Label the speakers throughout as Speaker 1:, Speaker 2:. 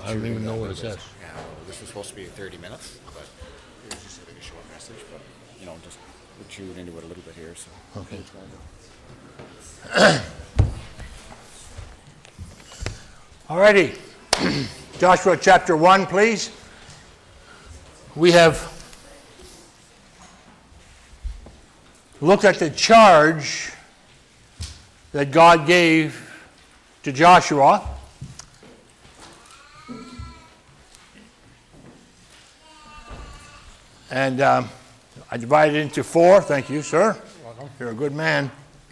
Speaker 1: I don't even know what it says.
Speaker 2: Yeah, well, this was supposed to be 30 minutes, but it was just a short message. But just we're chewing into it a little bit here. So
Speaker 1: okay. Alrighty, Joshua chapter 1, please. We have looked at the charge that God gave to Joshua. And I divided it into 4. Thank you, sir.
Speaker 2: welcome.
Speaker 1: You're a good man.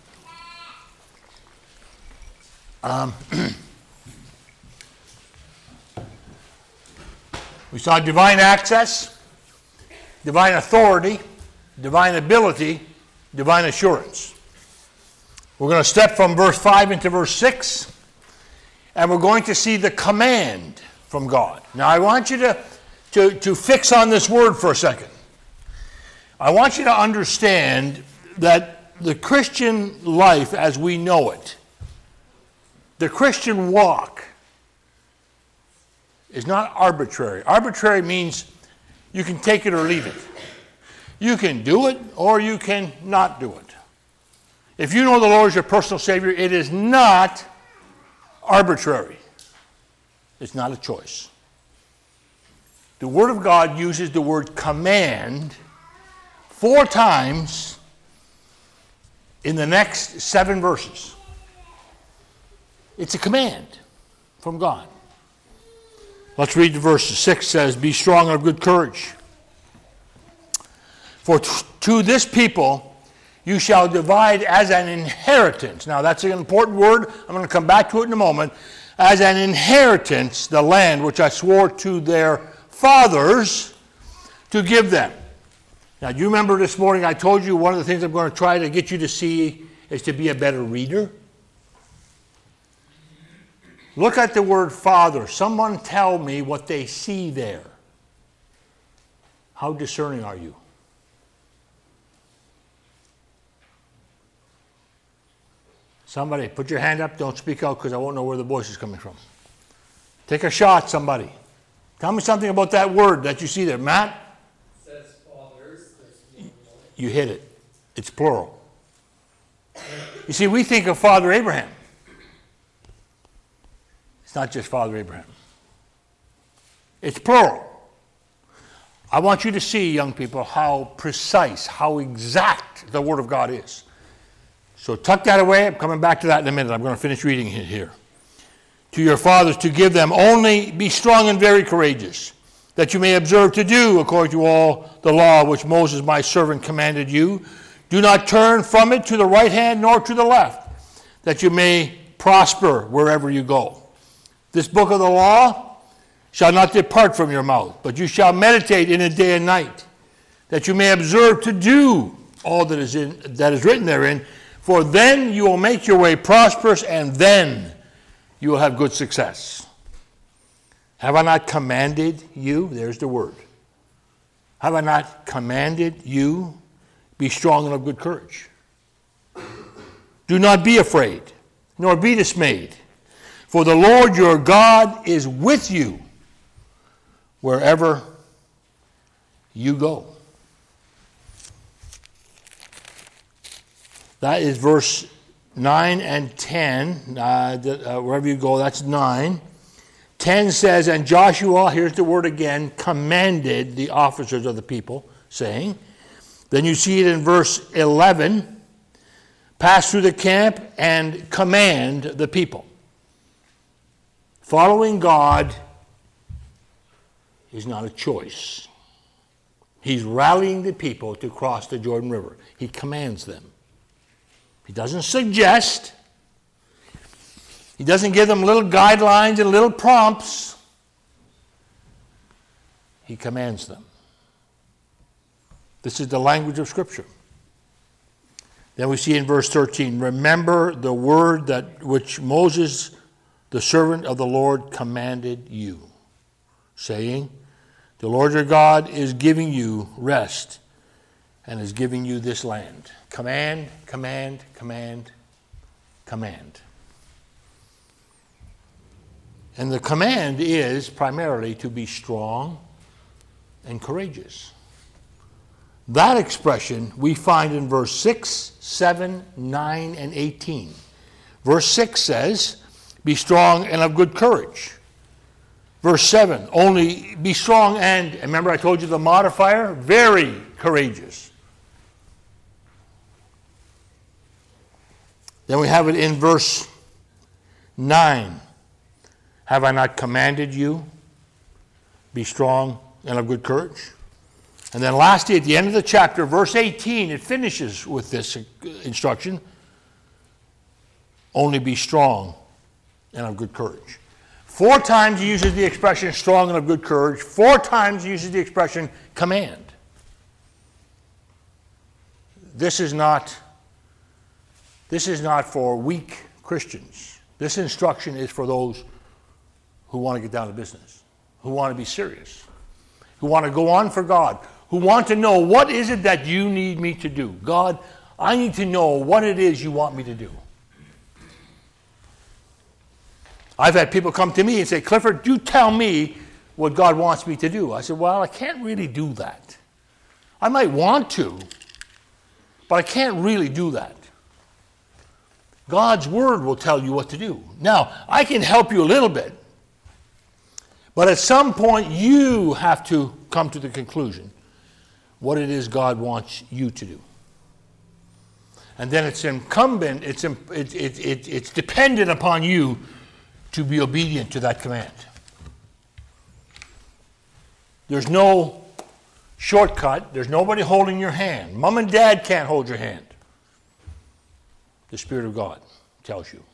Speaker 1: We saw divine access, divine authority, divine ability, divine assurance. We're going to step from verse 5 into verse 6, and we're going to see the command from God. Now, I want you to fix on this word for a second. I want you to understand that the Christian life as we know it, the Christian walk, is not arbitrary. Arbitrary means you can take it or leave it. You can do it or you can not do it. If you know the Lord as your personal Savior, it is not arbitrary. It's not a choice. The Word of God uses the word command 4 times in the next 7 verses. It's a command from God. Let's read verse 6 says, "Be strong and of good courage. For to this people you shall divide as an inheritance." Now that's an important word. I'm going to come back to it in a moment. "As an inheritance the land which I swore to their fathers to give them." Now, do you remember this morning I told you one of the things I'm going to try to get you to see is to be a better reader? Look at the word father. Someone tell me what they see there. How discerning are you? Somebody, put your hand up. Don't speak out because I won't know where the voice is coming from. Take a shot, somebody. Tell me something about that word that you see there. Matt?
Speaker 3: It says fathers.
Speaker 1: You hit it. It's plural. You see, we think of Father Abraham. It's not just Father Abraham. It's plural. I want you to see, young people, how precise, how exact the Word of God is. So tuck that away. I'm coming back to that in a minute. I'm going to finish reading it here. "To your fathers to give them only be strong and very courageous, that you may observe to do according to all the law which Moses my servant commanded you. Do not turn from it to the right hand nor to the left, that you may prosper wherever you go. This book of the law shall not depart from your mouth, but you shall meditate in it day and night, that you may observe to do all that is written therein. For then you will make your way prosperous, and then you will have good success. Have I not commanded you?" There's the word. "Have I not commanded you? Be strong and of good courage. Do not be afraid, nor be dismayed. For the Lord your God is with you wherever you go." That is verse 9 and 10. Wherever you go, that's 9. 10 says, "And Joshua," here's the word again, "commanded the officers of the people, saying." Then you see it in verse 11. "Pass through the camp and command the people." Following God is not a choice. He's rallying the people to cross the Jordan River. He commands them. He doesn't suggest. He doesn't give them little guidelines and little prompts. He commands them. This is the language of Scripture. Then we see in verse 13, "Remember the word that which Moses, the servant of the Lord, commanded you, saying, the Lord your God is giving you rest and is giving you this land." Command, command, command, command. And the command is primarily to be strong and courageous. That expression we find in verse 6, 7, 9, and 18. Verse 6 says, be strong and of good courage. Verse 7, only be strong and remember I told you the modifier? Very courageous. Then we have it in verse 9. Have I not commanded you? Be strong and of good courage. And then lastly, at the end of the chapter, verse 18, it finishes with this instruction. Only be strong and of good courage. 4 times he uses the expression strong and of good courage. 4 times he uses the expression command. This is not for weak Christians. This instruction is for those who want to get down to business, who want to be serious, who want to go on for God, who want to know what is it that you need me to do. God, I need to know what it is you want me to do. I've had people come to me and say, Clifford, you tell me what God wants me to do. I said, well, I can't really do that. I might want to, but I can't really do that. God's word will tell you what to do. Now, I can help you a little bit, but at some point you have to come to the conclusion what it is God wants you to do. And then it's incumbent, it's dependent upon you to be obedient to that command. There's no shortcut. There's nobody holding your hand. Mom and Dad can't hold your hand. The Spirit of God tells you.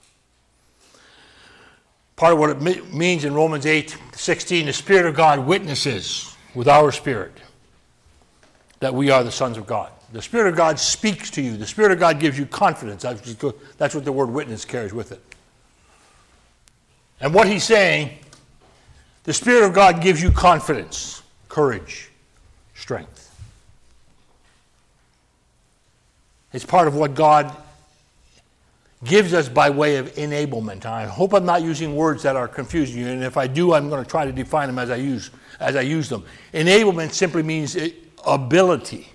Speaker 1: Part of what it means in Romans 8:16, the Spirit of God witnesses with our spirit that we are the sons of God. The Spirit of God speaks to you. The Spirit of God gives you confidence. That's what the word witness carries with it. And what he's saying, the Spirit of God gives you confidence, courage, strength. It's part of what God gives us by way of enablement. I hope I'm not using words that are confusing you, and if I do, I'm going to try to define them as I use them. Enablement simply means ability,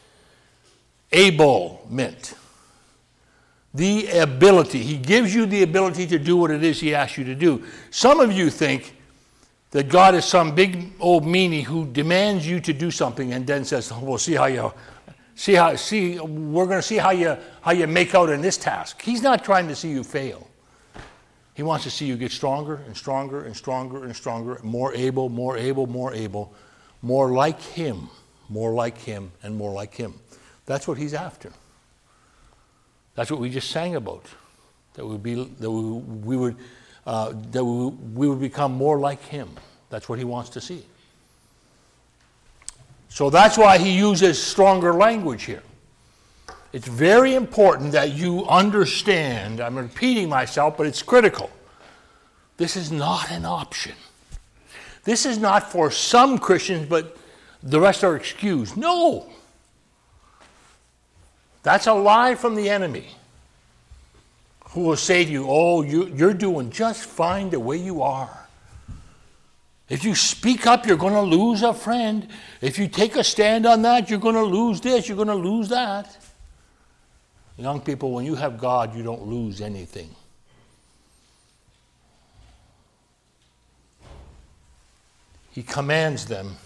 Speaker 1: ablement. The ability. He gives you the ability to do what it is he asks you to do. Some of you think that God is some big old meanie who demands you to do something and then says, we're going to see how you make out in this task. He's not trying to see you fail. He wants to see you get stronger and stronger and stronger and stronger, more able, more able, more able, more like him, and more like him. That's what he's after. That's what we just sang about. That we would become more like him. That's what he wants to see. So that's why he uses stronger language here. It's very important that you understand, I'm repeating myself, but it's critical. This is not an option. This is not for some Christians, but the rest are excused. No. That's a lie from the enemy, who will say to you, oh, you're doing just fine the way you are. If you speak up, you're going to lose a friend. If you take a stand on that, you're going to lose this, you're going to lose that. Young people, when you have God, you don't lose anything. He commands them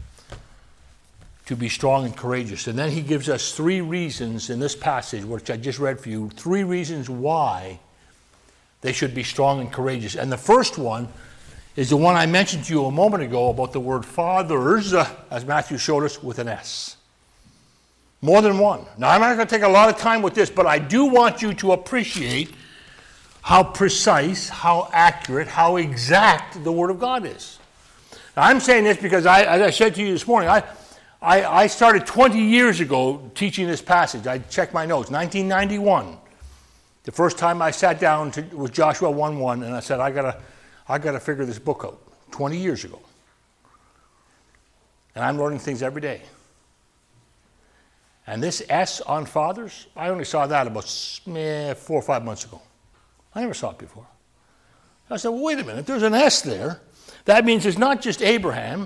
Speaker 1: to be strong and courageous. And then he gives us 3 reasons in this passage, which I just read for you, 3 reasons why they should be strong and courageous. And the first one is the one I mentioned to you a moment ago about the word fathers, as Matthew showed us, with an S. More than one. Now, I'm not going to take a lot of time with this, but I do want you to appreciate how precise, how accurate, how exact the Word of God is. Now, I'm saying this because, as I said to you this morning, I started 20 years ago teaching this passage. I checked my notes. 1991, the first time I sat down with Joshua 1:1, and I said, I gotta figure this book out. 20 years ago. And I'm learning things every day. And this S on fathers, I only saw that about 4 or 5 months ago. I never saw it before. I said, well, wait a minute. There's an S there. That means it's not just Abraham.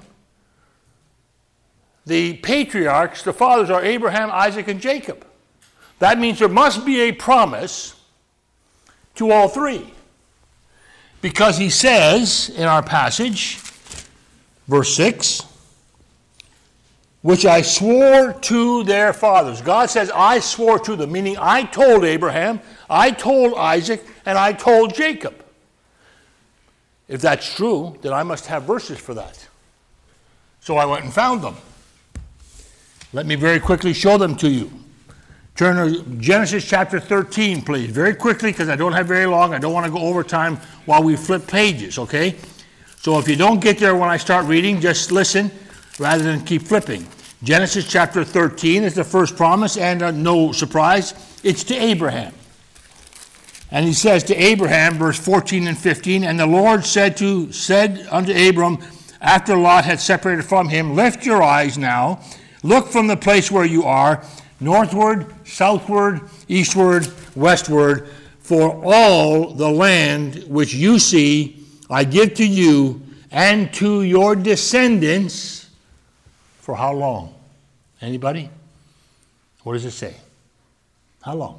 Speaker 1: The patriarchs, the fathers, are Abraham, Isaac, and Jacob. That means there must be a promise to all three. Because he says in our passage, verse 6, which I swore to their fathers. God says, I swore to them, meaning I told Abraham, I told Isaac, and I told Jacob. If that's true, then I must have verses for that. So I went and found them. Let me very quickly show them to you. Turn to Genesis chapter 13, please. Very quickly, because I don't have very long. I don't want to go over time while we flip pages, okay? So if you don't get there when I start reading, just listen rather than keep flipping. Genesis chapter 13 is the first promise, and no surprise, it's to Abraham. And he says to Abraham, verse 14 and 15, and the Lord said unto Abram, after Lot had separated from him, lift your eyes now, look from the place where you are, northward, southward, eastward, westward, for all the land which you see I give to you and to your descendants. For how long? Anybody? What does it say? How long?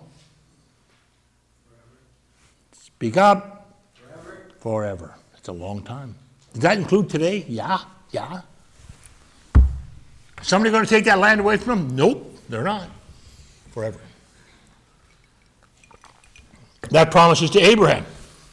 Speaker 1: Speak up. Forever. That's a long time. Does that include today? Yeah. Somebody going to take that land away from them? Nope, they're not. Forever. That promises to Abraham.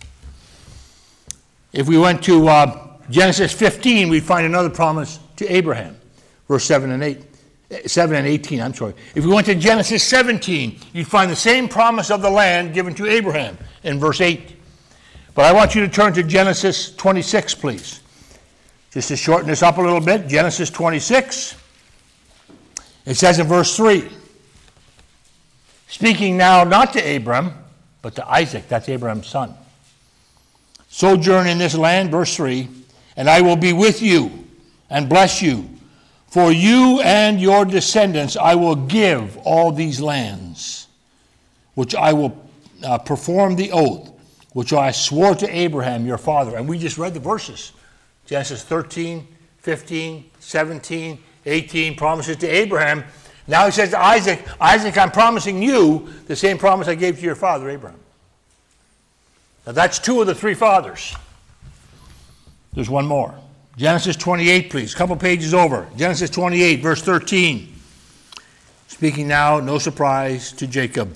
Speaker 1: If we went to Genesis 15, we'd find another promise to Abraham. Verse 7 and 18, If we went to Genesis 17, you'd find the same promise of the land given to Abraham in verse 8. But I want you to turn to Genesis 26, please. Just to shorten this up a little bit, Genesis 26. It says in verse 3, speaking now not to Abram, but to Isaac, that's Abraham's son. Sojourn in this land, verse 3, and I will be with you and bless you. For you and your descendants I will give all these lands, which I will perform the oath, which I swore to Abraham your father. And we just read the verses. Genesis 13, 15, 17, 18, promises to Abraham. Now he says to Isaac, Isaac, I'm promising you the same promise I gave to your father Abraham. Now that's two of the three fathers. There's one more. Genesis 28, please. A couple pages over. Genesis 28, verse 13. Speaking now, no surprise, to Jacob.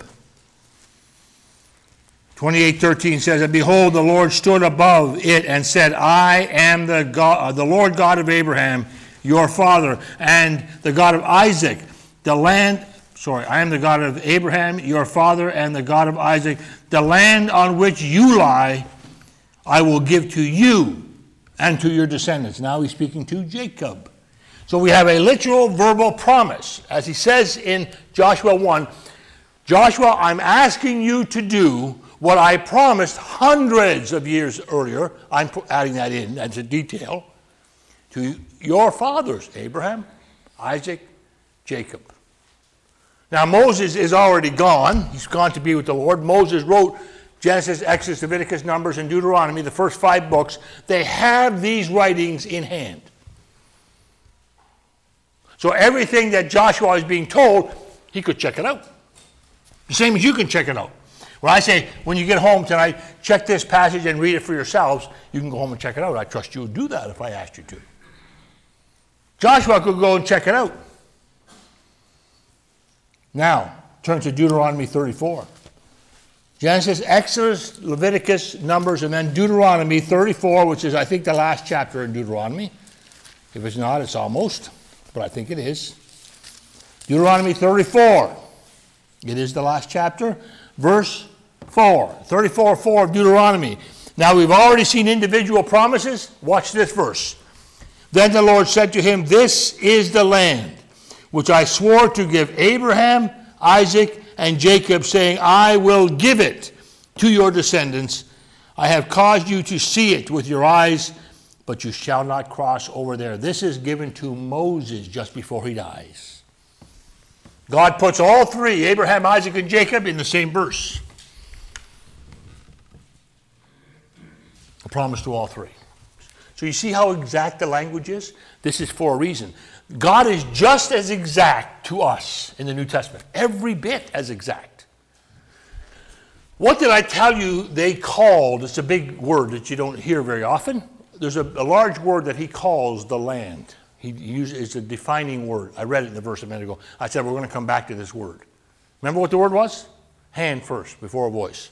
Speaker 1: 28:13 says, and behold, the Lord stood above it and said, I am the Lord God of Abraham, your father, and the God of Isaac. I am the God of Abraham, your father, and the God of Isaac. The land on which you lie, I will give to you and to your descendants. Now he's speaking to Jacob. So we have a literal verbal promise. As he says in Joshua 1, Joshua, I'm asking you to do what I promised hundreds of years earlier. I'm adding that in as a detail. To your fathers, Abraham, Isaac, Jacob. Now Moses is already gone. He's gone to be with the Lord. Moses wrote Genesis, Exodus, Leviticus, Numbers, and Deuteronomy, the first 5 books. They have these writings in hand. So everything that Joshua is being told, he could check it out. The same as you can check it out. When I say, when you get home tonight, check this passage and read it for yourselves, you can go home and check it out. I trust you would do that if I asked you to. Joshua could go and check it out. Now, turn to Deuteronomy 34. Genesis, Exodus, Leviticus, Numbers, and then Deuteronomy 34, which is, I think, the last chapter in Deuteronomy. If it's not, it's almost, but I think it is. Deuteronomy 34. It is the last chapter. Verse 4. 34:4 of Deuteronomy. Now, we've already seen individual promises. Watch this verse. Then the Lord said to him, this is the land which I swore to give Abraham, Isaac, and Jacob, saying, I will give it to your descendants. I have caused you to see it with your eyes, but you shall not cross over there. This is given to Moses just before he dies. God puts all three, Abraham, Isaac, and Jacob, in the same verse. promise to all three. So you see how exact the language is? This is for a reason. God is just as exact to us in the New Testament. Every bit as exact. What did I tell you they called? It's a big word that you don't hear very often. There's a large word that he calls the land. He uses it's a defining word. I read it in the verse a minute ago. I said we're going to come back to this word. Remember what the word was? Hand first, before a voice.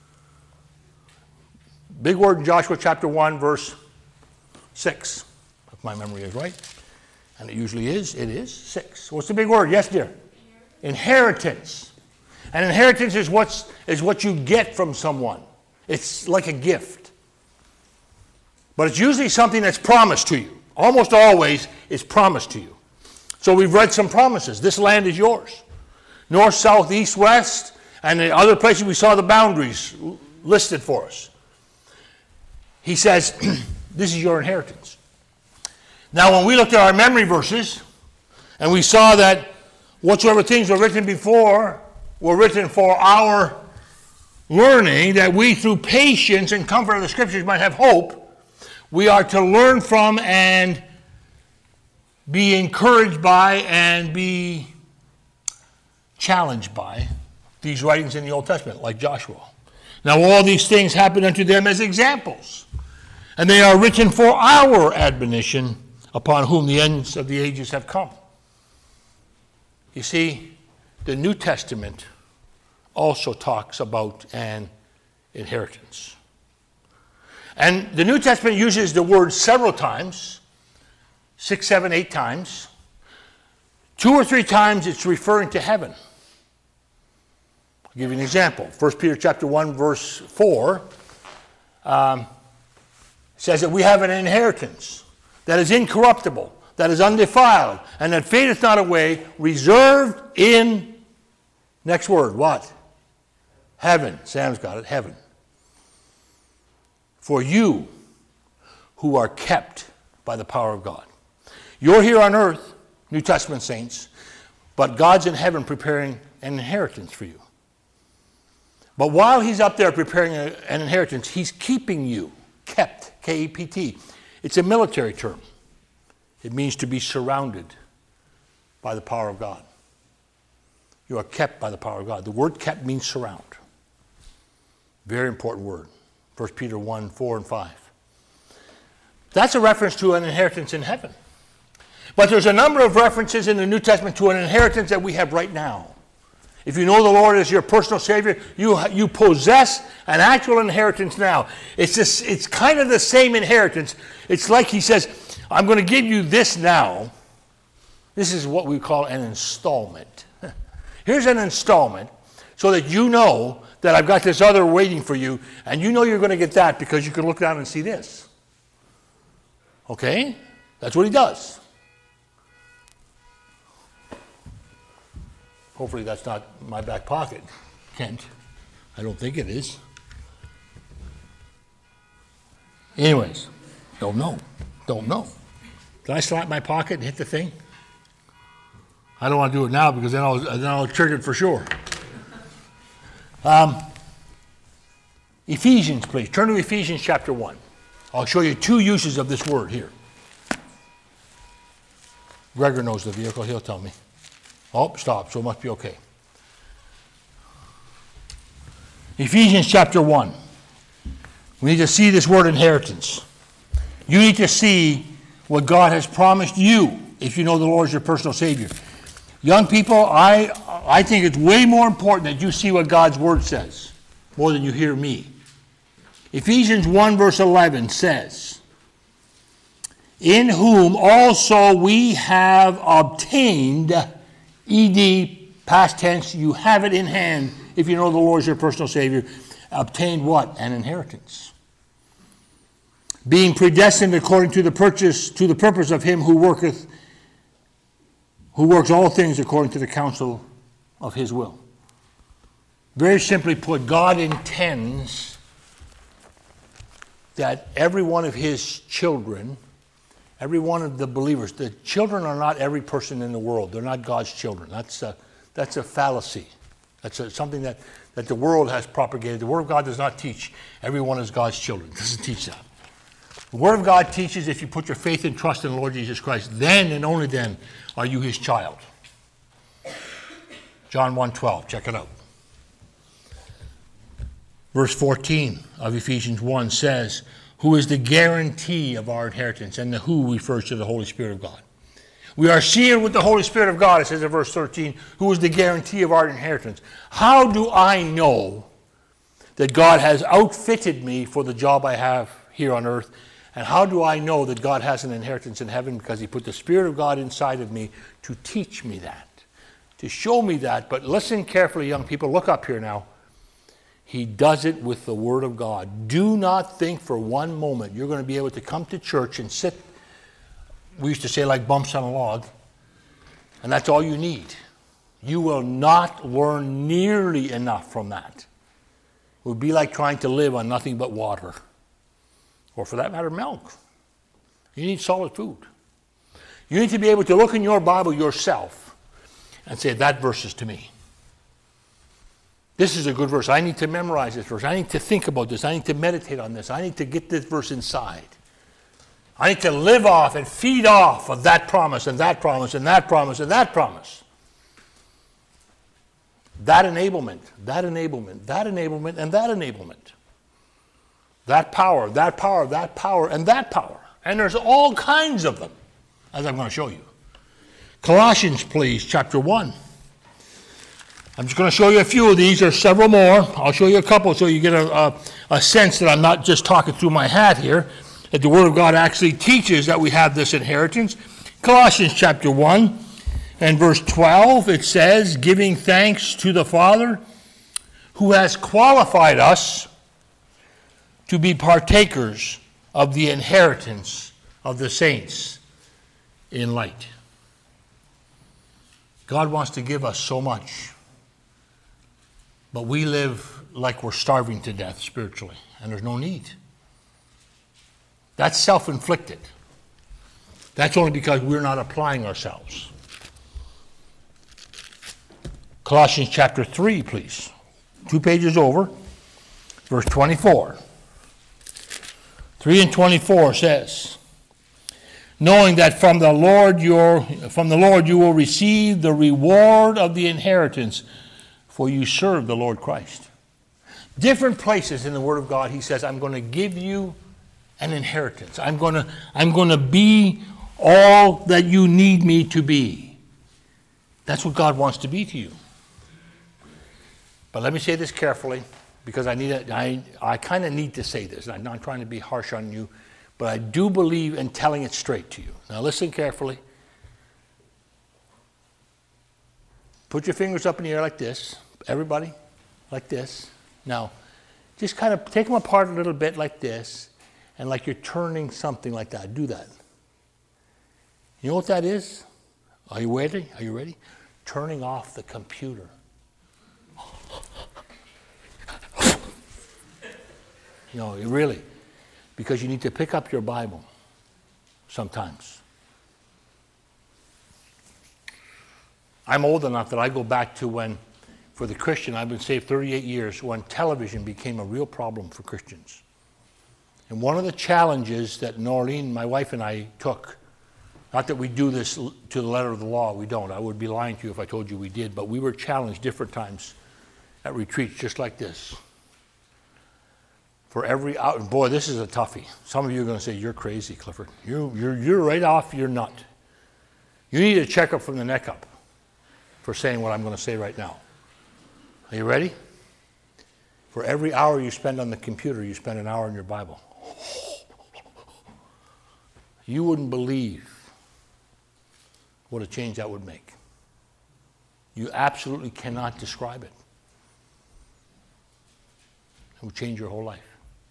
Speaker 1: Big word in Joshua chapter 1, verse 6, if my memory is right. And it usually is. It is 6. What's the big word? Yes, dear? Inheritance. And inheritance is what you get from someone. It's like a gift. But it's usually something that's promised to you. Almost always it's promised to you. So we've read some promises. This land is yours. North, south, east, west, and the other places we saw the boundaries listed for us. He says, this is your inheritance. Now, when we looked at our memory verses, and we saw that whatsoever things were written before were written for our learning, that we through patience and comfort of the Scriptures might have hope, we are to learn from and be encouraged by and be challenged by these writings in the Old Testament, like Joshua. Now all these things happen unto them as examples, and they are written for our admonition, upon whom the ends of the ages have come. You see, the New Testament also talks about an inheritance. And the New Testament uses the word several times, 6, 7, 8 times. 2 or 3 times it's referring to heaven. I'll give you an example. 1 Peter chapter 1, verse 4 says that we have an inheritance that is incorruptible, that is undefiled, and that fadeth not away, reserved in, next word, what? Heaven. Sam's got it, heaven. For you who are kept by the power of God. You're here on earth, New Testament saints, but God's in heaven preparing an inheritance for you. But while he's up there preparing an inheritance, he's keeping you. Kept, K-E-P-T. It's a military term. It means to be surrounded by the power of God. You are kept by the power of God. The word kept means surround. Very important word. 1 Peter 1, 4 and 5. That's a reference to an inheritance in heaven. But there's a number of references in the New Testament to an inheritance that we have right now. If you know the Lord as your personal Savior, you possess an actual inheritance now. It's kind of the same inheritance. It's like he says, I'm going to give you this now. This is what we call an installment. Here's an installment so that you know that I've got this other waiting for you, and you know you're going to get that because you can look down and see this. Okay? That's what he does. Hopefully that's not my back pocket, Kent. I don't think it is. Anyways, don't know. Did I slap my pocket and hit the thing? I don't want to do it now because then I'll trigger it for sure. Ephesians, please. Turn to Ephesians chapter 1. I'll show you 2 uses of this word here. Gregor knows the vehicle. He'll tell me. Oh, stop. So it must be okay. Ephesians chapter 1. We need to see this word inheritance. You need to see what God has promised you if you know the Lord is your personal Savior. Young people, I think it's way more important that you see what God's Word says more than you hear me. Ephesians 1 verse 11 says, in whom also we have obtained, ed, past tense, you have it in hand if you know the Lord is your personal Savior. Obtained what? An inheritance. Being predestined according to the purpose of him who works all things according to the counsel of his will. Very simply put, God intends that every one of his children, every one of the believers, the children are not every person in the world. They're not God's children. That's a fallacy. That's something that the world has propagated. The Word of God does not teach everyone is God's children. It doesn't teach that. The Word of God teaches if you put your faith and trust in the Lord Jesus Christ, then and only then are you his child. John 1:12, check it out. Verse 14 of Ephesians 1 says, who is the guarantee of our inheritance, and the who refers to the Holy Spirit of God. We are sealed with the Holy Spirit of God, it says in verse 13, who is the guarantee of our inheritance. How do I know that God has outfitted me for the job I have here on earth? And how do I know that God has an inheritance in heaven? Because he put the Spirit of God inside of me to teach me that, to show me that. But listen carefully, young people. Look up here now. He does it with the Word of God. Do not think for one moment you're going to be able to come to church and sit, we used to say, like bumps on a log, and that's all you need. You will not learn nearly enough from that. It would be like trying to live on nothing but water. Or for that matter, milk. You need solid food. You need to be able to look in your Bible yourself and say, that verse is to me. This is a good verse. I need to memorize this verse. I need to think about this. I need to meditate on this. I need to get this verse inside. I need to live off and feed off of that promise and that promise and that promise and that promise. That enablement, that enablement, that enablement, and that enablement. That power, that power, that power, and that power. And there's all kinds of them, as I'm going to show you. Colossians, please, chapter 1. I'm just going to show you a few of these. There's several more. I'll show you a couple so you get a sense that I'm not just talking through my hat here, that the Word of God actually teaches that we have this inheritance. Colossians chapter 1 and verse 12, it says, giving thanks to the Father who has qualified us to be partakers of the inheritance of the saints in light. God wants to give us so much, but we live like we're starving to death spiritually, and there's no need. That's self-inflicted. That's only because we're not applying ourselves. Colossians chapter 3, please. 2 pages over, verse 24. 3 and 24 says, knowing that from the Lord you will receive the reward of the inheritance, for you serve the Lord Christ. Different places in the Word of God, he says, I'm going to give you an inheritance. I'm going to be all that you need me to be. That's what God wants to be to you. But let me say this carefully, because I kind of need to say this. I'm not trying to be harsh on you, but I do believe in telling it straight to you. Now listen carefully. Put your fingers up in the air like this. Everybody, like this. Now, just kind of take them apart a little bit like this, and like you're turning something like that. Do that. You know what that is? Are you ready? Are you ready? Turning off the computer. No, really. Because you need to pick up your Bible sometimes. I'm old enough that I go back to when, for the Christian, I've been saved 38 years, when television became a real problem for Christians. And one of the challenges that Norleen, my wife, and I took, not that we do this to the letter of the law, we don't. I would be lying to you if I told you we did, but we were challenged different times at retreats just like this. For every hour, boy, this is a toughie. Some of you are going to say, you're crazy, Clifford. You're right off your nut. You need a checkup from the neck up for saying what I'm going to say right now. Are you ready? For every hour you spend on the computer, you spend an hour in your Bible. You wouldn't believe what a change that would make. You absolutely cannot describe it. It would change your whole life.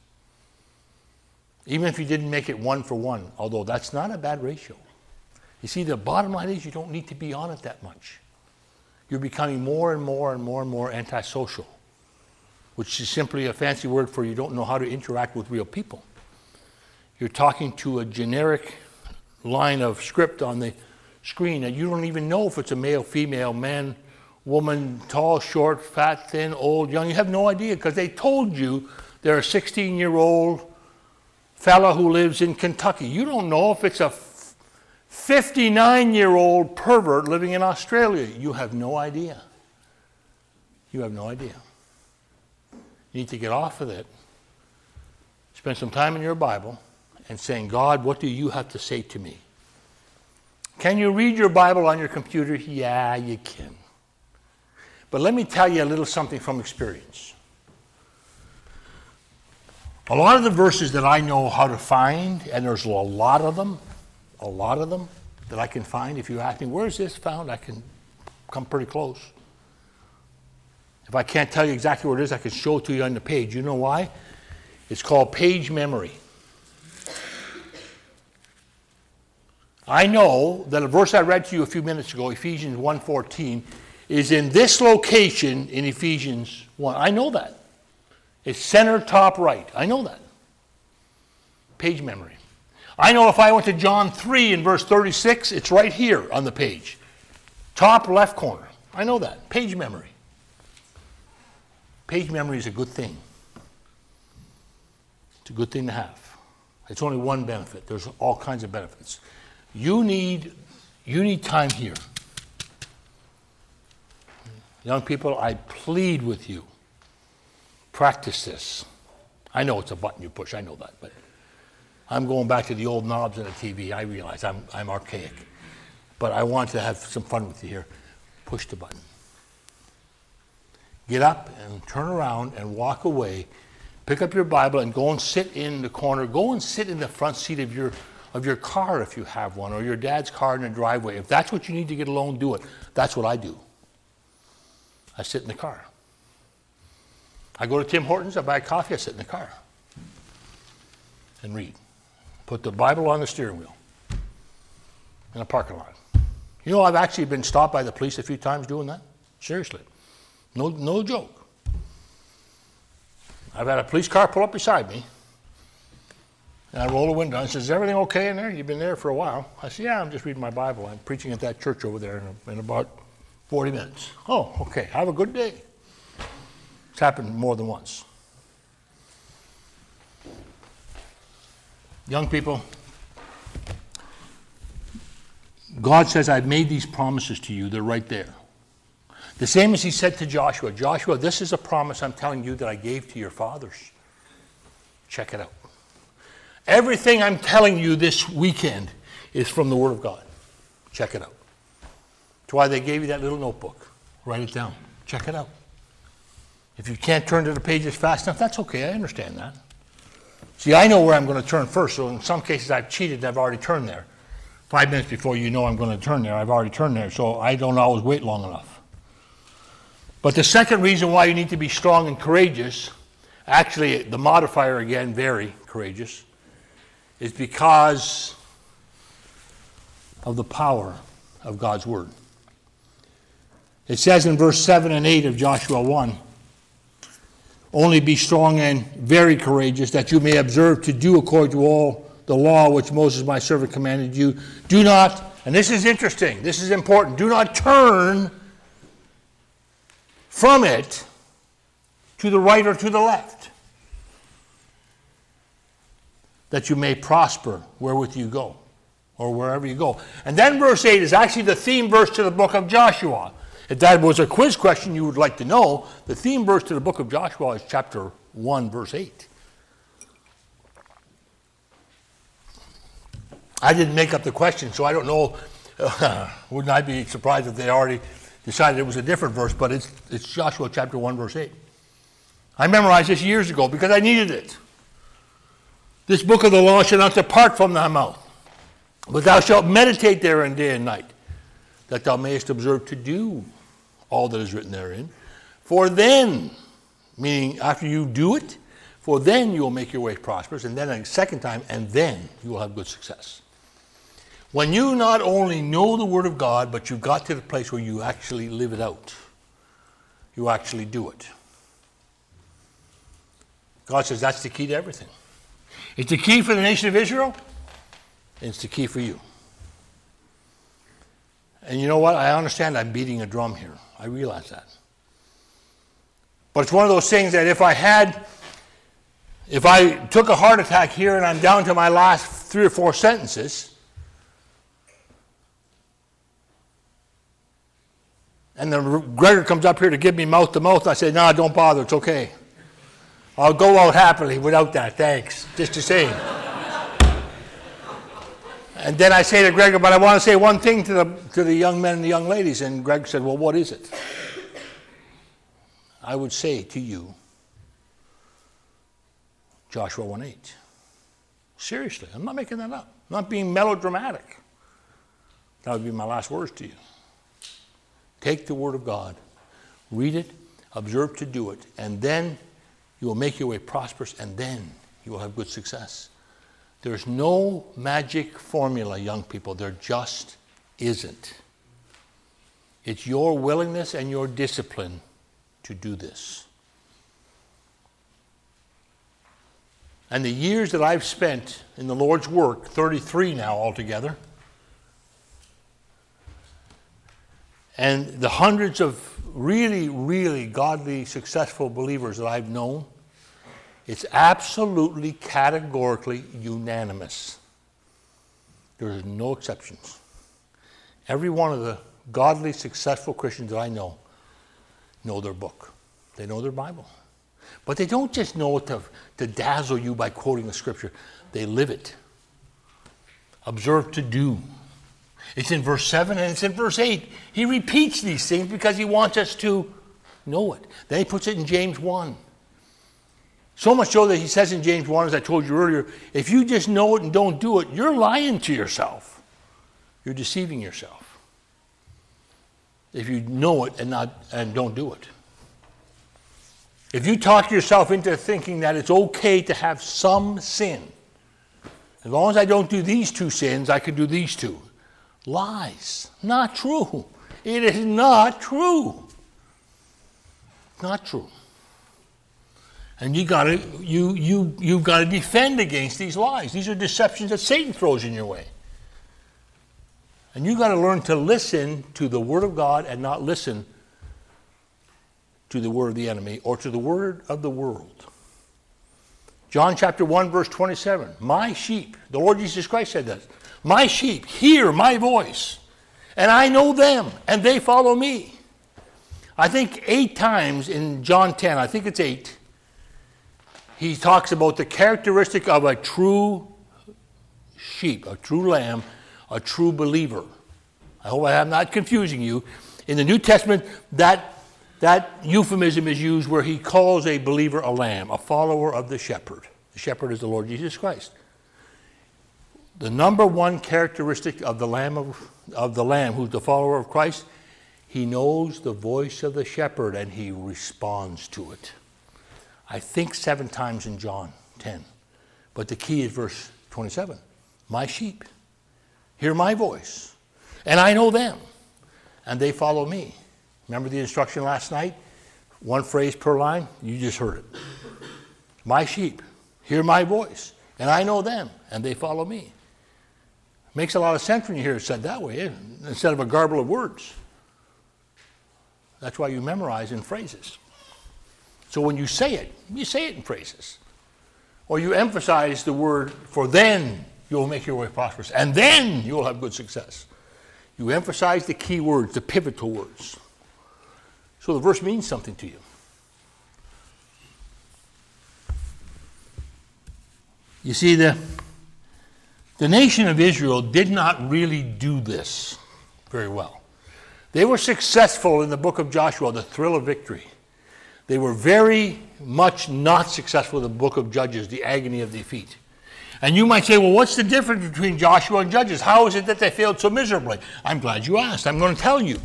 Speaker 1: Even if you didn't make it 1 for 1, although that's not a bad ratio. You see, the bottom line is you don't need to be on it that much. You're becoming more and more and more and more antisocial, which is simply a fancy word for you don't know how to interact with real people. You're talking to a generic line of script on the screen, and you don't even know if it's a male, female, man, woman, tall, short, fat, thin, old, young. You have no idea because they told you they're a 16-year-old, fella who lives in Kentucky. You don't know if it's a 59-year-old pervert living in Australia. You have no idea. You have no idea. You need to get off of it. Spend some time in your Bible and saying, God, what do you have to say to me? Can you read your Bible on your computer? Yeah, you can. But let me tell you a little something from experience. A lot of the verses that I know how to find, and there's a lot of them that I can find. If you ask me, where is this found? I can come pretty close. If I can't tell you exactly where it is, I can show it to you on the page. You know why? It's called page memory. I know that a verse I read to you a few minutes ago, Ephesians 1:14, is in this location in Ephesians 1. I know that. It's center top right. I know that. Page memory. I know if I went to John 3 in verse 36, it's right here on the page. Top left corner. I know that. Page memory. Page memory is a good thing. It's a good thing to have. It's only one benefit. There's all kinds of benefits. You need time here. Young people, I plead with you. Practice this. I know it's a button you push, I know that, but I'm going back to the old knobs on the TV. I realize I'm archaic. But I want to have some fun with you here. Push the button. Get up and turn around and walk away. Pick up your Bible and go and sit in the corner. Go and sit in the front seat of your car if you have one, or your dad's car in the driveway. If that's what you need to get alone, do it. That's what I do. I sit in the car. I go to Tim Hortons, I buy coffee, I sit in the car and read. Put the Bible on the steering wheel in a parking lot. You know, I've actually been stopped by the police a few times doing that. Seriously. No joke. I've had a police car pull up beside me, and I roll the window and says, is everything okay in there? You've been there for a while. I said, yeah, I'm just reading my Bible. I'm preaching at that church over there in about 40 minutes. Oh, okay. Have a good day. It's happened more than once. Young people, God says, I've made these promises to you. They're right there. The same as he said to Joshua, Joshua, this is a promise I'm telling you that I gave to your fathers. Check it out. Everything I'm telling you this weekend is from the Word of God. Check it out. That's why they gave you that little notebook. Write it down. Check it out. If you can't turn to the pages fast enough, that's okay. I understand that. See, I know where I'm going to turn first, so in some cases I've cheated and I've already turned there. 5 minutes before you know I'm going to turn there, I've already turned there, so I don't always wait long enough. But the second reason why you need to be strong and courageous, actually the modifier again, very courageous, is because of the power of God's Word. It says in verse 7 and 8 of Joshua 1, only be strong and very courageous, that you may observe to do according to all the law which Moses my servant commanded you. Do not, and this is interesting, this is important, do not turn from it to the right or to the left, that you may prosper wherewith you go, or wherever you go. And then verse 8 is actually the theme verse to the book of Joshua. If that was a quiz question you would like to know, the theme verse to the book of Joshua is chapter 1, verse 8. I didn't make up the question, so I don't know. Wouldn't I be surprised if they already decided it was a different verse, but it's Joshua chapter 1, verse 8. I memorized this years ago because I needed it. This book of the law shall not depart from thy mouth, but thou shalt meditate therein day and night, that thou mayest observe to do all that is written therein. For then, meaning after you do it, for then you will make your way prosperous, and then a second time, and then you will have good success. When you not only know the Word of God, but you've got to the place where you actually live it out. You actually do it. God says that's the key to everything. It's the key for the nation of Israel, and it's the key for you. And you know what? I understand I'm beating a drum here. I realize that. But it's one of those things that if I had If I took a heart attack here and I'm down to my last 3 or 4 sentences, and then Gregor comes up here to give me mouth to mouth, I say, no, don't bother, it's okay. I'll go out happily without that, thanks, just the same. And then I say to Gregor, but I want to say one thing to the young men and the young ladies. And Greg said, well, what is it? I would say to you, Joshua 1:8. Seriously, I'm not making that up. I'm not being melodramatic. That would be my last words to you. Take the Word of God, read it, observe to do it, and then you will make your way prosperous, and then you will have good success. There's no magic formula, young people. There just isn't. It's your willingness and your discipline to do this. And the years that I've spent in the Lord's work, 33 now altogether, and the hundreds of really, really godly, successful believers that I've known, it's absolutely, categorically unanimous. There's no exceptions. Every one of the godly, successful Christians that I know their book. They know their Bible. But they don't just know it to dazzle you by quoting the Scripture. They live it. Observe to do. It's in verse 7 and it's in verse 8. He repeats these things because he wants us to know it. Then he puts it in James 1. So much so that he says in James 1, as I told you earlier, if you just know it and don't do it, you're lying to yourself. You're deceiving yourself. If you know it and don't do it. If you talk yourself into thinking that it's okay to have some sin, as long as I don't do these 2 sins, I can do these 2. Lies. Not true. It is not true. Not true. And you've got to defend against these lies. These are deceptions that Satan throws in your way. And you've got to learn to listen to the Word of God and not listen to the word of the enemy or to the word of the world. John chapter 1, verse 27. My sheep, the Lord Jesus Christ said this, my sheep hear my voice, and I know them, and they follow me. I think 8 times in John 10, I think it's 8, he talks about the characteristic of a true sheep, a true lamb, a true believer. I hope I am not confusing you. In the New Testament, that euphemism is used where he calls a believer a lamb, a follower of the shepherd. The shepherd is the Lord Jesus Christ. The number one characteristic of the lamb who's the follower of Christ, he knows the voice of the shepherd and he responds to it. I think 7 times in John 10. But the key is verse 27. My sheep hear my voice, and I know them, and they follow me. Remember the instruction last night? 1 phrase per line? You just heard it. My sheep hear my voice, and I know them, and they follow me. Makes a lot of sense when you hear it said that way, instead of a garble of words. That's why you memorize in phrases. So when you say it in phrases. Or you emphasize the word, for then you'll make your way prosperous, and then you'll have good success. You emphasize the key words, the pivotal words. So the verse means something to you. You see, the nation of Israel did not really do this very well. They were successful in the book of Joshua, the thrill of victory. They were very much not successful in the book of Judges, the agony of defeat. And you might say, well, what's the difference between Joshua and Judges? How is it that they failed so miserably? I'm glad you asked. I'm going to tell you.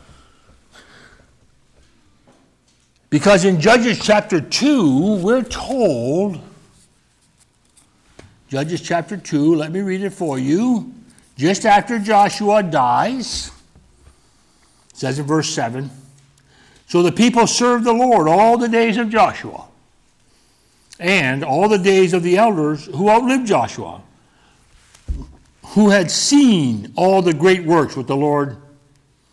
Speaker 1: Because in Judges chapter 2, we're told, Judges chapter 2, let me read it for you. Just after Joshua dies, it says in verse 7, so the people served the Lord all the days of Joshua and all the days of the elders who outlived Joshua, who had seen all the great works which the Lord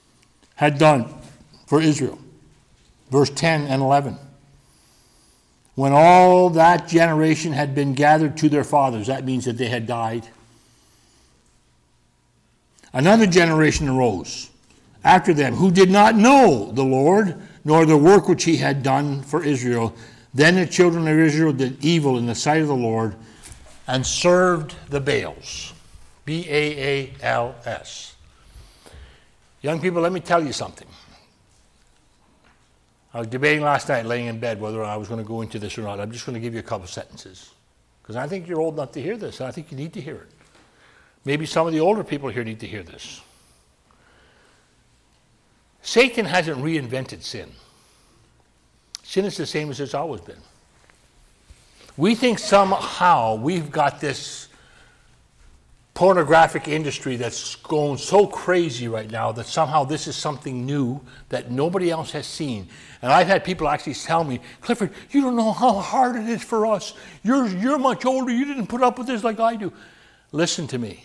Speaker 1: had done for Israel. Verse 10 and 11. when all that generation had been gathered to their fathers. That means that they had died. Another generation arose after them, who did not know the Lord, nor the work which he had done for Israel. Then the children of Israel did evil in the sight of the Lord, and served the Baals. B-A-A-L-S. Young people, let me tell you something. I was debating last night, laying in bed, whether I was going to go into this or not. I'm just going to give you a couple sentences, because I think you're old enough to hear this, and I think you need to hear it. Maybe some of the older people here need to hear this. Satan hasn't reinvented sin. Sin is the same as it's always been. We think somehow we've got this pornographic industry that's going so crazy right now that somehow this is something new that nobody else has seen. And I've had people actually tell me, Clifford, you don't know how hard it is for us. You're much older. You didn't put up with this like I do. Listen to me.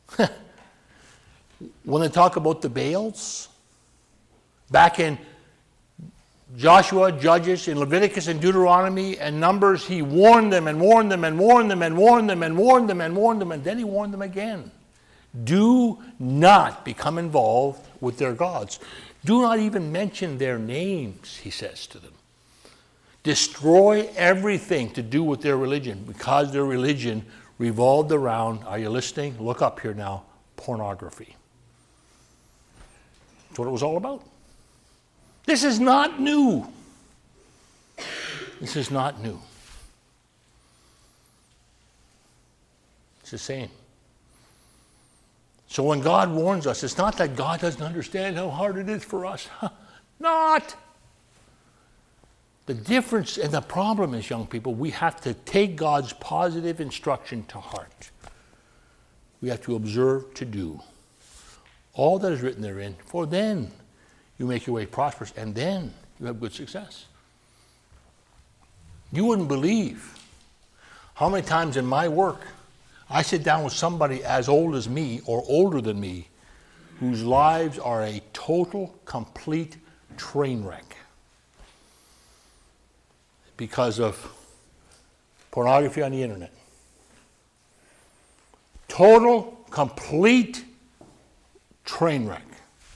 Speaker 1: When they talk about the Baals, back in Joshua, Judges, in Leviticus and Deuteronomy and Numbers, he warned them and warned them and warned them and warned them and warned them and warned them, and then he warned them again. Do not become involved with their gods. Do not even mention their names, he says to them. Destroy everything to do with their religion, because their religion revolved around, are you listening? Look up here now, pornography. That's what it was all about. This is not new. This is not new. It's the same. So when God warns us, it's not that God doesn't understand how hard it is for us. Not. The difference and the problem is, young people, we have to take God's positive instruction to heart. We have to observe to do all that is written therein, for then you make your way prosperous, and then you have good success. You wouldn't believe how many times in my work I sit down with somebody as old as me or older than me whose lives are a total, complete train wreck because of pornography on the internet. Total, complete train wreck.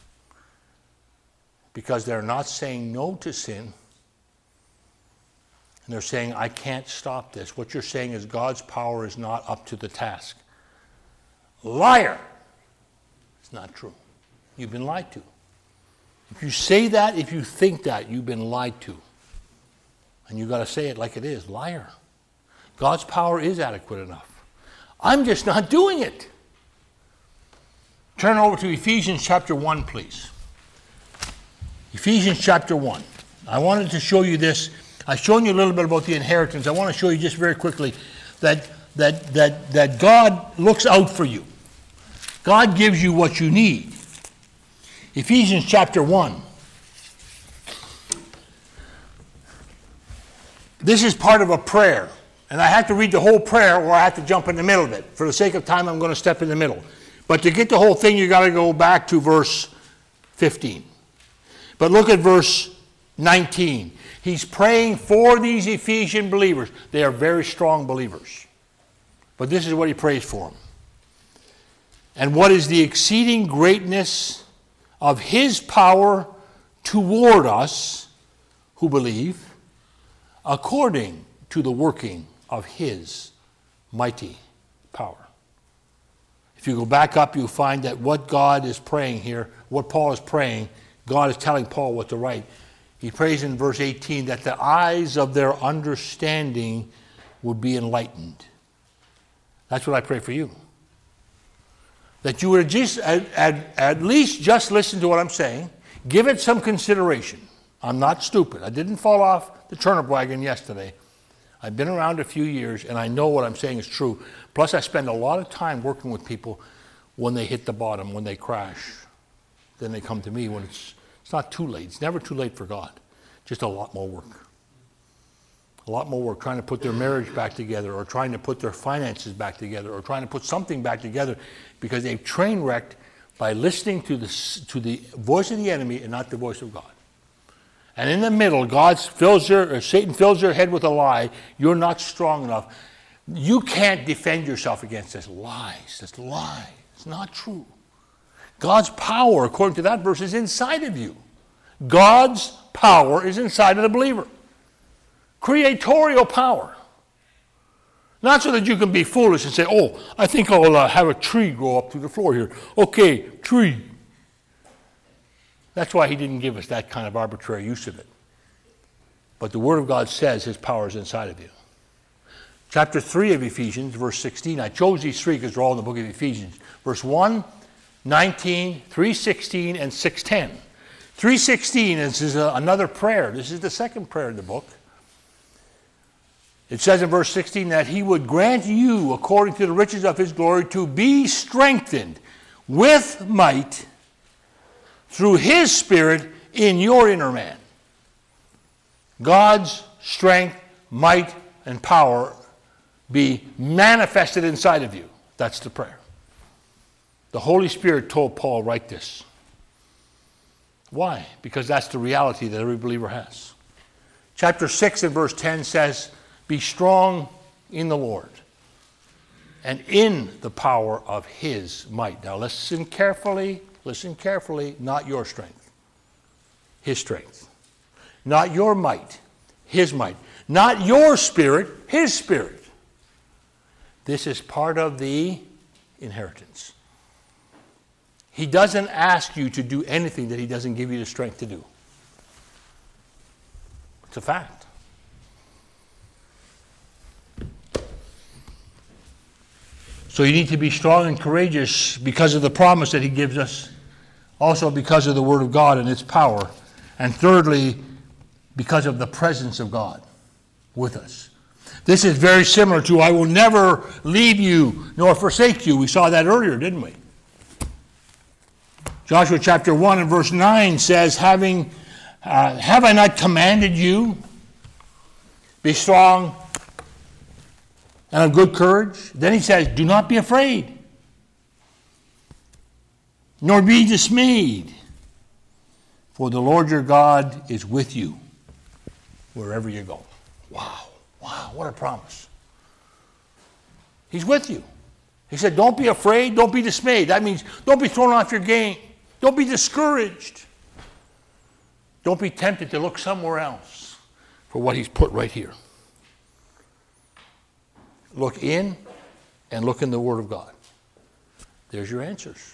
Speaker 1: Because they're not saying no to sin, and they're saying, I can't stop this. What you're saying is God's power is not up to the task. Liar! It's not true. You've been lied to. If you say that, if you think that, you've been lied to. And you've got to say it like it is. Liar. God's power is adequate enough. I'm just not doing it. Turn over to Ephesians chapter 1, please. Ephesians chapter 1. I wanted to show you this. I've shown you a little bit about the inheritance. I want to show you just very quickly that God looks out for you. God gives you what you need. Ephesians chapter 1. This is part of a prayer. And I have to read the whole prayer or I have to jump in the middle of it. For the sake of time, I'm going to step in the middle. But to get the whole thing, you've got to go back to verse 15. But look at verse 19. He's praying for these Ephesian believers. They are very strong believers. But this is what he prays for them. And what is the exceeding greatness of his power toward us who believe, according to the working of his mighty power. If you go back up, you'll find that what God is praying here, what Paul is praying, God is telling Paul what to write. He prays in verse 18 that the eyes of their understanding would be enlightened. That's what I pray for you. That you would just at least just listen to what I'm saying. Give it some consideration. I'm not stupid. I didn't fall off the turnip wagon yesterday. I've been around a few years, and I know what I'm saying is true. Plus, I spend a lot of time working with people when they hit the bottom, when they crash. Then they come to me when it's not too late. It's never too late for God. Just a lot more work. A lot more work trying to put their marriage back together, or trying to put their finances back together, or trying to put something back together because they've train wrecked by listening to the voice of the enemy and not the voice of God. and in the middle, Satan fills your head with a lie, you're not strong enough. You can't defend yourself against this lies. This lie. It's not true. God's power, according to that verse, is inside of you. God's power is inside of the believer. Creatorial power. Not so that you can be foolish and say, oh, I think I'll have a tree grow up through the floor here. Okay, tree. That's why he didn't give us that kind of arbitrary use of it. But the Word of God says his power is inside of you. Chapter 3 of Ephesians, verse 16. I chose these three because they're all in the book of Ephesians. Verse 1, 19, 3:16, and 6:10. 3:16 is another prayer. This is the second prayer in the book. It says in verse 16 that he would grant you, according to the riches of his glory, to be strengthened with might through his Spirit in your inner man. God's strength, might, and power be manifested inside of you. That's the prayer. The Holy Spirit told Paul, write this. Why? Because that's the reality that every believer has. Chapter 6 and verse 10 says, be strong in the Lord and in the power of his might. Now listen carefully, not your strength, his strength. Not your might, his might. Not your spirit, his spirit. This is part of the inheritance. He doesn't ask you to do anything that he doesn't give you the strength to do. It's a fact. So you need to be strong and courageous because of the promise that he gives us. Also because of the Word of God and its power. And thirdly, because of the presence of God with us. This is very similar to, I will never leave you nor forsake you. We saw that earlier, didn't we? Joshua chapter 1 and verse 9 says, have I not commanded you? Be strong and of good courage. Then he says, do not be afraid, nor be dismayed, for the Lord your God is with you wherever you go. Wow, what a promise. He's with you. He said, don't be afraid, don't be dismayed. That means don't be thrown off your game. Don't be discouraged. Don't be tempted to look somewhere else for what he's put right here. Look in and look in the Word of God. There's your answers.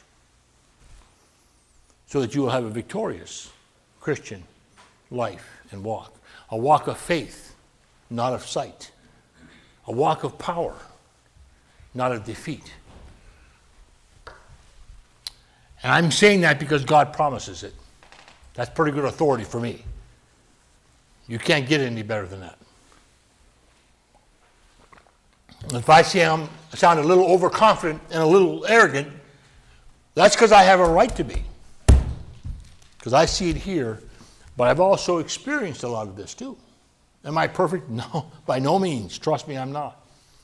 Speaker 1: So that you will have a victorious Christian life and walk. A walk of faith, not of sight. A walk of power, not of defeat. And I'm saying that because God promises it. That's pretty good authority for me. You can't get any better than that. If I sound a little overconfident and a little arrogant, that's because I have a right to be. Because I see it here, but I've also experienced a lot of this too. Am I perfect? No, by no means. Trust me, I'm not.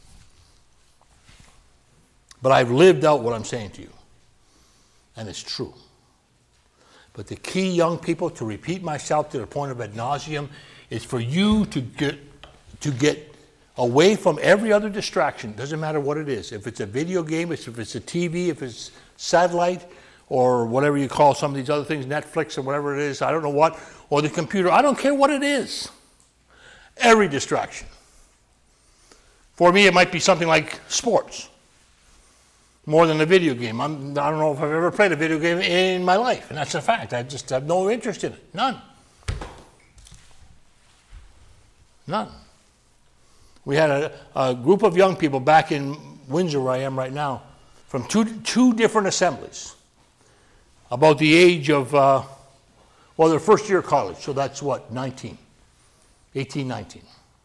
Speaker 1: But I've lived out what I'm saying to you. And it's true. But the key, young people, to repeat myself to the point of ad nauseum, is for you to get away from every other distraction. Doesn't matter what it is. If it's a video game, if it's a TV, if it's satellite, or whatever you call some of these other things, Netflix or whatever it is, I don't know what, or the computer, I don't care what it is. Every distraction. For me, it might be something like sports, more than a video game. I don't know if I've ever played a video game in my life, and that's a fact. I just have no interest in it. None. We had a group of young people back in Windsor, where I am right now, from two different assemblies, about the age of, their first year of college, so that's what, 18, 19.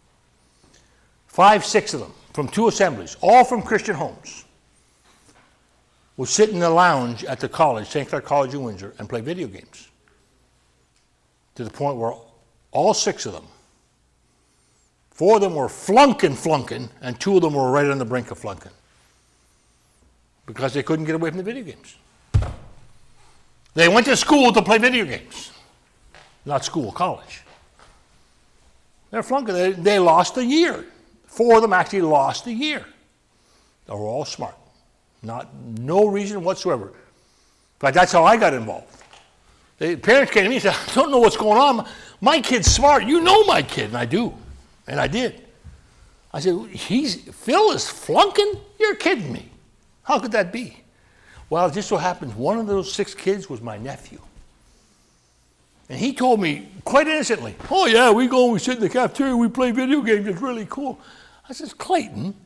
Speaker 1: 5, 6 of them, from 2 assemblies, all from Christian homes, would sit in the lounge at the college, St. Clair College in Windsor, and play video games. To the point where all 6 of them, 4 of them were flunking, and 2 of them were right on the brink of flunking. Because they couldn't get away from the video games. They went to school to play video games. Not school, college. They're flunking. They lost a year. 4 of them actually lost a year. They were all smart. No reason whatsoever. In fact, that's how I got involved. The parents came to me and said, I don't know what's going on. My kid's smart. You know my kid. And I do. And I did. I said, Phil is flunking? You're kidding me. How could that be? Well, it just so happens one of those 6 kids was my nephew. And he told me quite innocently, oh yeah, we go and we sit in the cafeteria, we play video games, it's really cool. I said, Clayton,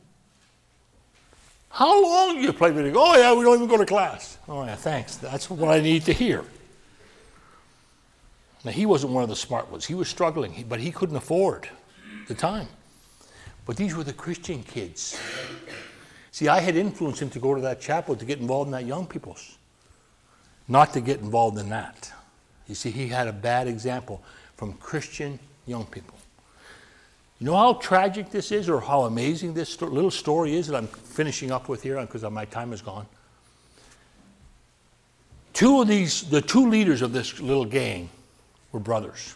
Speaker 1: how long do you play video games? Oh yeah, we don't even go to class. Oh yeah, thanks. That's what I need to hear. Now he wasn't one of the smart ones. He was struggling, but he couldn't afford the time. But these were the Christian kids. See, I had influenced him to go to that chapel to get involved in that young people's, not to get involved in that. You see, he had a bad example from Christian young people. You know how tragic this is, or how amazing this little story is that I'm finishing up with here because my time is gone? The 2 leaders of this little gang were brothers.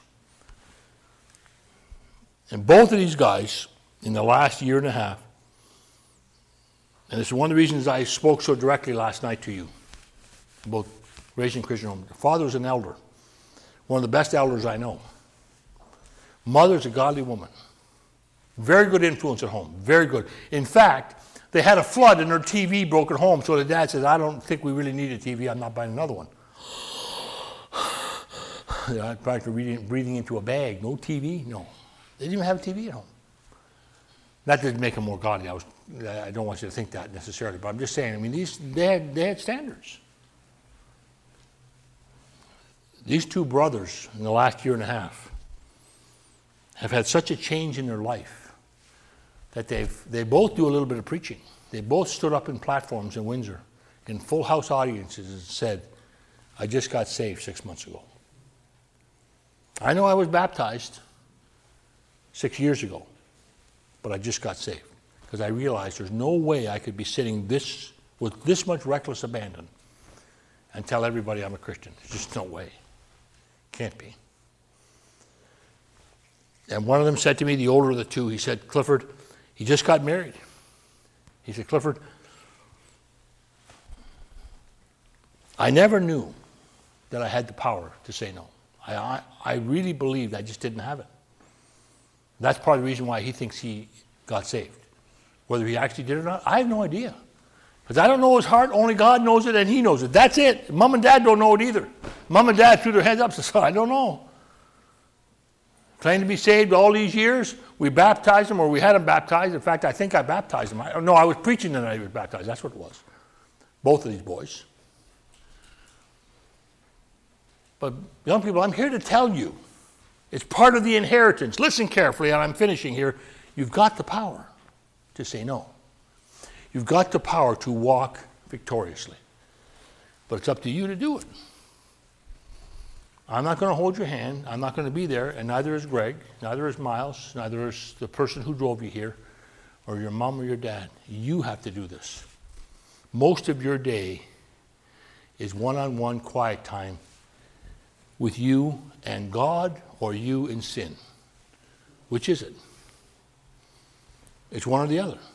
Speaker 1: And both of these guys, in the last year and a half, and this is one of the reasons I spoke so directly last night to you about raising Christian homes. The father was an elder. One of the best elders I know. Mother's a godly woman. Very good influence at home. Very good. In fact, they had a flood and their TV broke at home, so the dad says, I don't think we really need a TV. I'm not buying another one. I practically breathing into a bag. No TV? No. They didn't even have a TV at home. That didn't make them more godly. I don't want you to think that necessarily, but I'm just saying, I mean, they had standards. These 2 brothers in the last year and a half have had such a change in their life that they both do a little bit of preaching. They both stood up in platforms in Windsor in full house audiences and said, I just got saved 6 months ago. I know I was baptized 6 years ago, but I just got saved because I realized there's no way I could be sitting with this much reckless abandon and tell everybody I'm a Christian. There's just no way. Can't be. And one of them said to me, the older of the 2, he said, Clifford, he just got married. He said, Clifford, I never knew that I had the power to say no. I really believed I just didn't have it. That's part of the reason why he thinks he got saved. Whether he actually did or not, I have no idea. Because I don't know his heart, only God knows it and he knows it. That's it. Mom and Dad don't know it either. Mom and Dad threw their hands up and said, I don't know. Claimed to be saved all these years. We baptized him, or we had him baptized. In fact, I think I baptized him. I was preaching the night he was baptized. That's what it was. Both of these boys. But young people, I'm here to tell you, it's part of the inheritance. Listen carefully, and I'm finishing here. You've got the power to say no. You've got the power to walk victoriously. But it's up to you to do it. I'm not going to hold your hand. I'm not going to be there, and neither is Greg, neither is Miles, neither is the person who drove you here, or your mom or your dad. You have to do this. Most of your day is one-on-one quiet time with you and God, or you and sin. Which is it? It's one or the other.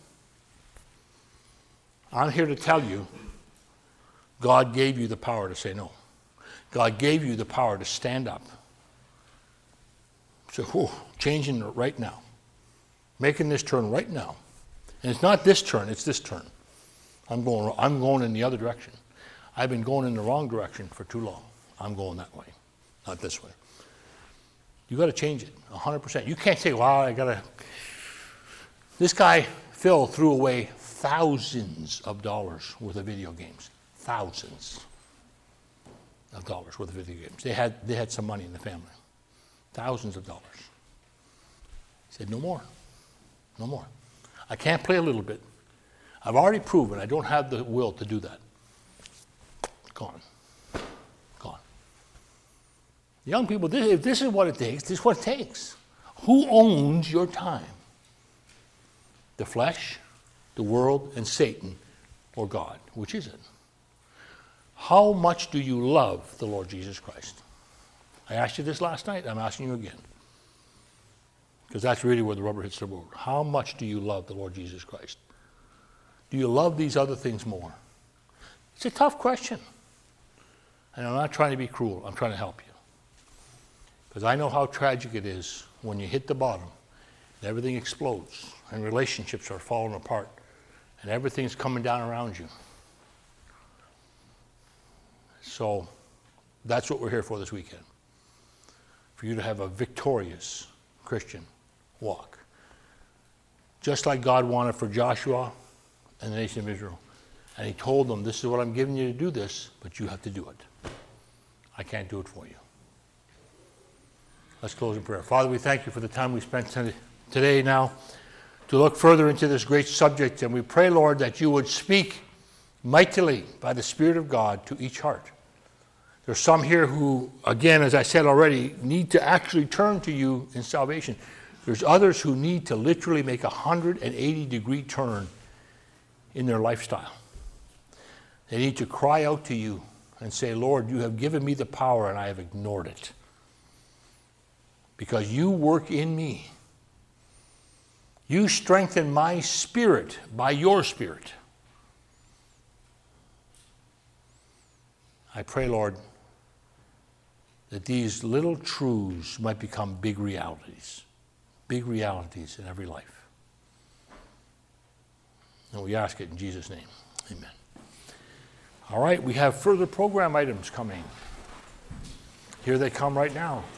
Speaker 1: I'm here to tell you, God gave you the power to say no. God gave you the power to stand up. So, changing it right now. Making this turn right now. And it's not this turn, it's this turn. I'm going in the other direction. I've been going in the wrong direction for too long. I'm going that way, not this way. You got to change it, 100%. You can't say, well, This guy, Phil, threw away thousands of dollars worth of video games. Thousands of dollars worth of video games. They had some money in the family. Thousands of dollars. He said, no more. No more. I can't play a little bit. I've already proven I don't have the will to do that. Gone. Gone. Young people, if this is what it takes, this is what it takes. Who owns your time? The flesh, the world, and Satan, or God? Which is it? How much do you love the Lord Jesus Christ? I asked you this last night. I'm asking you again. Because that's really where the rubber hits the road. How much do you love the Lord Jesus Christ? Do you love these other things more? It's a tough question. And I'm not trying to be cruel. I'm trying to help you. Because I know how tragic it is when you hit the bottom and everything explodes and relationships are falling apart and everything's coming down around you. So that's what we're here for this weekend. For you to have a victorious Christian walk. Just like God wanted for Joshua and the nation of Israel. And he told them, this is what I'm giving you to do this, but you have to do it. I can't do it for you. Let's close in prayer. Father, we thank you for the time we spent today now to look further into this great subject. And we pray, Lord, that you would speak mightily by the Spirit of God to each heart. There's some here who, again, as I said already, need to actually turn to you in salvation. There's others who need to literally make a 180-degree turn in their lifestyle. They need to cry out to you and say, Lord, you have given me the power and I have ignored it. Because you work in me. You strengthen my spirit by your Spirit. I pray, Lord, that these little truths might become big realities in every life. And we ask it in Jesus' name. Amen. All right, we have further program items coming. Here they come right now.